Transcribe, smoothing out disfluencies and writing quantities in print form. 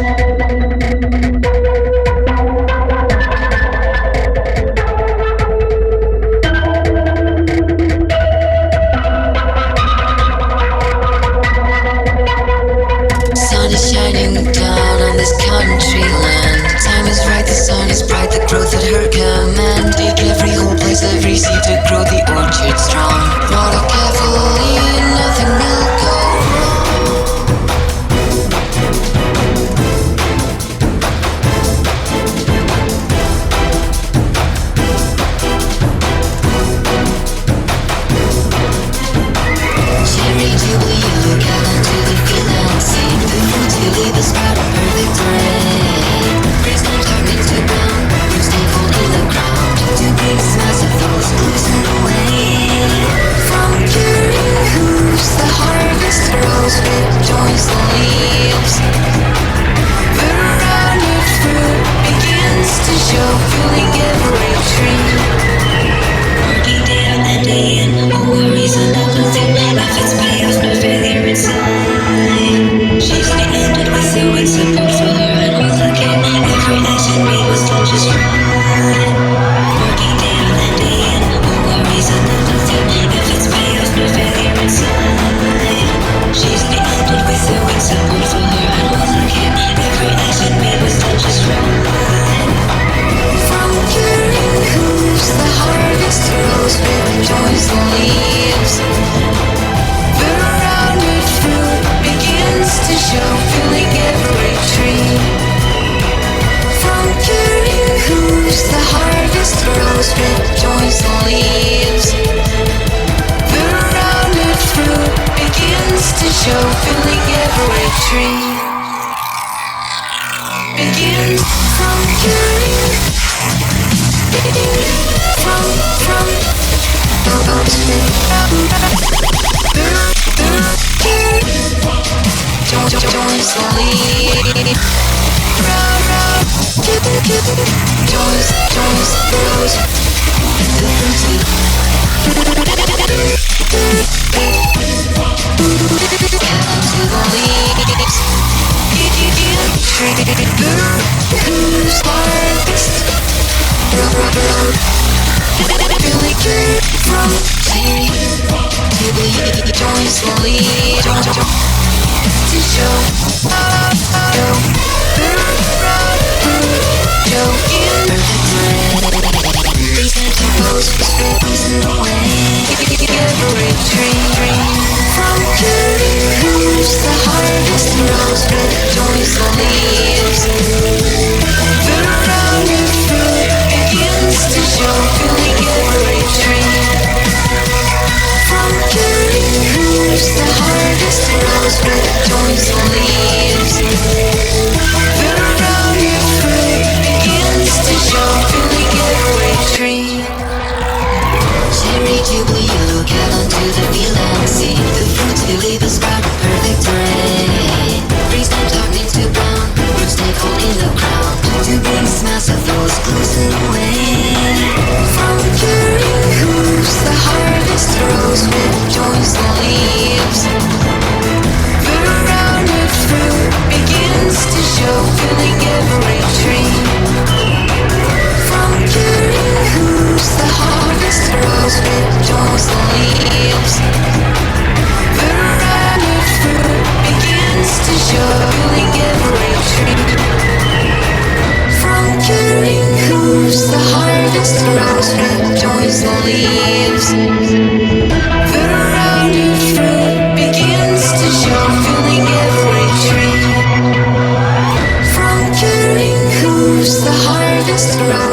Sun is shining down on this country land. Time is right, the sun is bright, the growth at her command. Take every whole place, every seed to grow the orchard strong. Water carefully, nothing will go wrong. Cherry jubilee, yellow gallon to the field and seed. The fruits you leave is proud of perfect rain. Breeze no turning to brown, roots take hold in the ground. Two big smells of those losing away. From curing hooves, the harvest grows with joints and leaves. The rounded fruit begins to show, filling every tree. Working day out and day in, no worries and nothing. If it's payoff, no failure inside. She's ended with you and support for her and all again. Every action made was done just right. Working day out and day in, no worries and nothing. If it's payoff, no failure inside. She's ended with you and support for her and all again. Every action made was done just right. From curing hooves, the harvest grows with joys and leaves. The rounded fruit begins to show, filling every tree. From curing hooves, the harvest grows with joys and leaves. The rounded fruit begins to show, filling every tree. Begins from curing. Joins the lead. Round, round. Joins grows. The fruity. Cattle to the leaves. Who's harvest? Really good from Terry to the joins the lead. To show, Joe in these intervals for stripping away every tree. From curing hooves, the harvest grows with joys and leaves. The rounded fruit begins to show, filling every tree. From curing hooves, the harvest grows with joys and leaves. The rounded fruit begins to show, filling every tree. Cherry jubilee, yellow gallon to the field and seed. The fruits you leave is proud of perfect rain. Breeze no turning to brown, roots take hold in the ground. Two big smells of those losing away. From curing hooves, the harvest grows with joys and leaves. The rounded fruit begins to show, filling every tree. From curing hooves, the harvest grows with joys and leaves. The rounded fruit begins to show, filling every tree. From curing hooves, the harvest grows with joys and leaves. The rounded fruit begins to show, filling every tree. From curing hooves, the harvest grows.